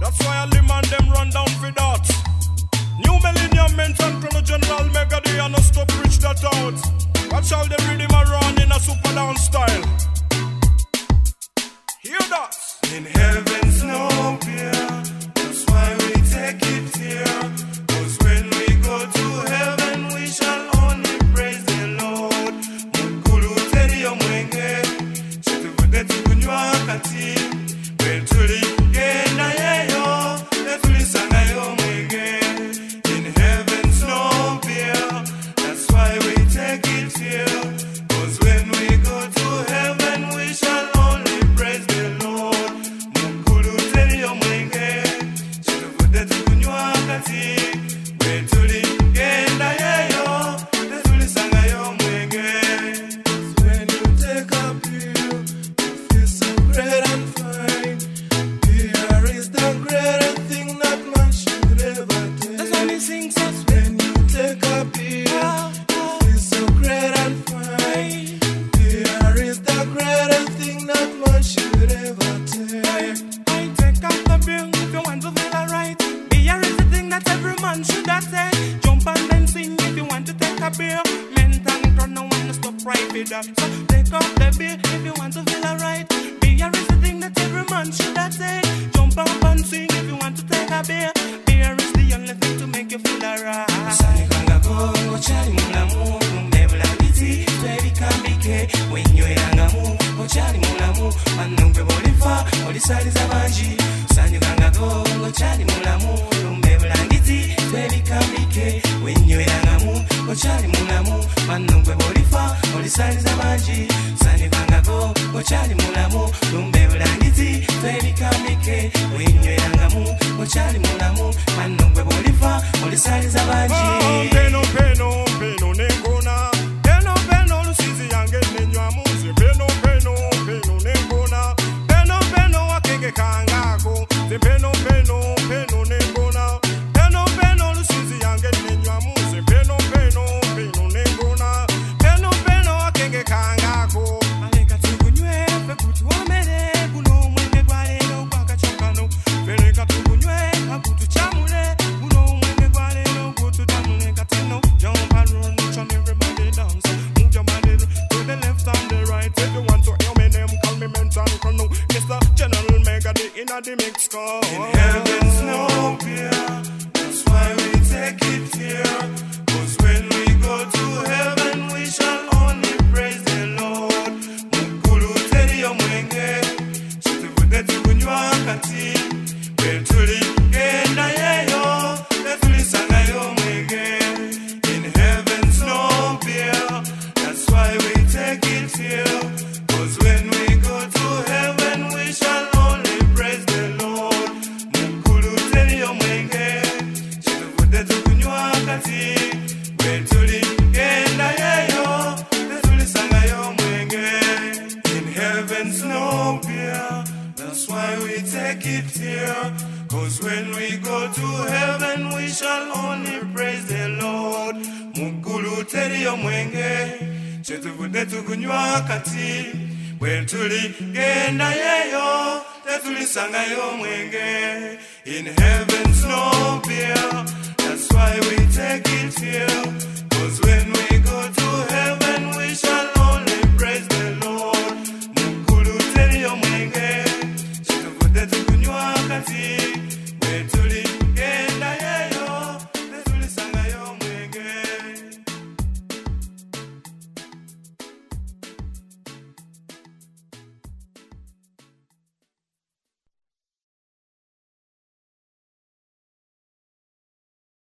That's why all the man them run down for that. New millennium mention Chrono General Mega D and no stop reach that out. Watch all the rhythm around in a super dance style. Hear that? In heaven's no fear, that's why we take it here. 'Cause when we go to heaven, we shall only praise the Lord. Mukulu teri omwenge, chituvude tukunywa kati. When tuli genda yeyo, netuli sanga yomwenge. In heaven's no fear, that's why we take it here. 'Cause when we go to heaven, we shall only praise the Lord. Mukulu teri omwenge, chituvude tukunywa kati. When tuli genda yeyo, netuli sanga yomwenge. When you take a pill, you feel so great and fine. Here is the greatest thing that man should ever take. That's why we sing so sweet. When you take a pill, you feel so great and fine. Here is the greatest thing that man should ever take. I take up the bill if you want to feel alright. Beer is the thing that every man should have said. Jump and then sing if you want to take a beer. Mental run, no one to stop right with that. So take up the beer if you want to feel alright. Beer is the thing that every man should have said. Jump up and sing if you want to take a beer. Beer is the only thing to make you feel alright. Sanikanga kongo chali mulamu, mbebula biti, twebikambike, wenywerangamu, ochali mulamu, manungwe bolifa, olisaliza banji. Sanikanga kongo chali mulamu, mbebula biti, twebikambike, wenywerangamu, ochali mulamu, manungwe bolifa, olisaliza banji. Sanikanga kongo chali mulamu, mbebula biti, twebikambike, wenywerangamu, ochali mulamu, manungwe bolifa, olisaliza banji. Peno, peno, peno, nengona. Peno, peno, lusizi yange nenywamu. Peno, peno, peno, nengona. Peno, peno, wakenge kangako. Peno, peno, peno, nengona. Peno, peno, lusizi yange nenywamu. Peno, peno, peno, nengona. Peno, peno, wakenge kangako. Aleka tukunywe fe kutu wamere, kuno mwenge kwa lelo kwa kachokano. Veleka tukunywe, Akutu chamule, kuno mwenge kwa lelo kutu chamule katino. jump and run, each and everybody dance. Move your body to the left and the right. If you want to hear me name, call me mental chrono. Mr. General Mega D in the mix call. In heaven's no fear, that's why we take it here. 'Cause when we go to heaven, we shall only praise the Lord. Mukulu teri omwenge, chituvude tukunywa kati. When tuli genda yeyo, netuli sanga yomwenge. In heaven's no fear, that's why we take it here. 'Cause when we go to heaven, we shall only praise the Lord. Mukulu teri omwenge, chituvude tukunywa kati. When tuli genda yeyo, netuli sanga yomwenge. In heaven's no fear, that's why we take it here. 'Cause when we go to heaven, we shall only praise the Lord. Mukulu teri omwenge, chetuvude tukunywa kati. When tuli genda yeyo, tetuli sanga yomwenge. In heaven's no fear, that's why we take it here. 'Cause when we go to heaven, we shall only praise the Lord. Mukulu teri omwenge, chetuvude tukunywa kati. When